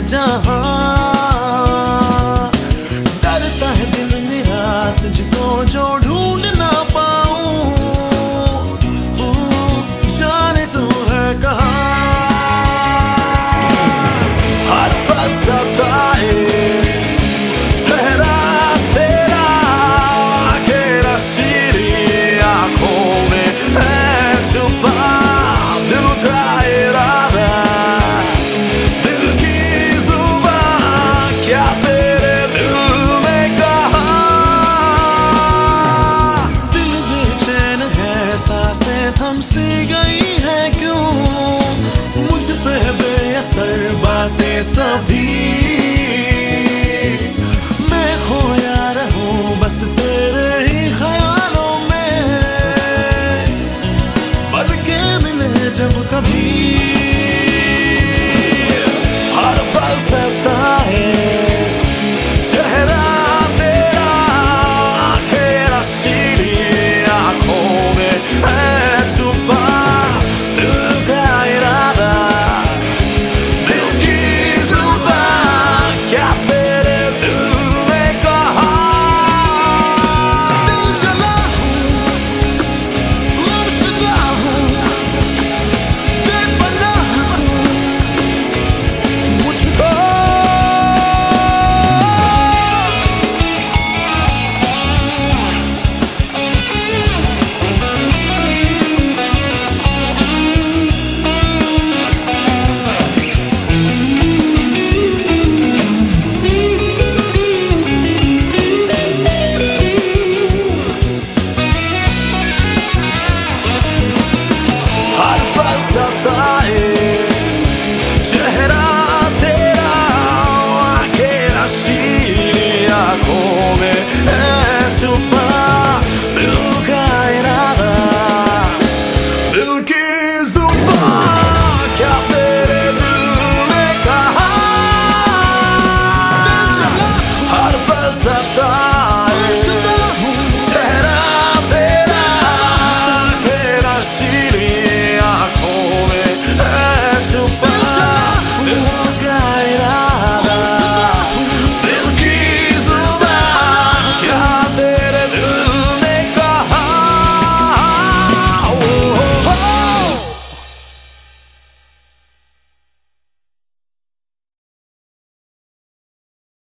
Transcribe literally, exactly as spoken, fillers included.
जहां। डरता है दिल मेरा तुझको जो ढूंढ ना पाऊं, जाने तू है कहां। हर पल सताए चेहरा तेरा, के नशीली आंखों में है छुपा दिल का इरादा। दिल की जुबान क्या तेरे दिल ने कहा। दिल बेचैन है सांसें थम सी गई है क्यों, मुझ पे बेअसर बातें सभी।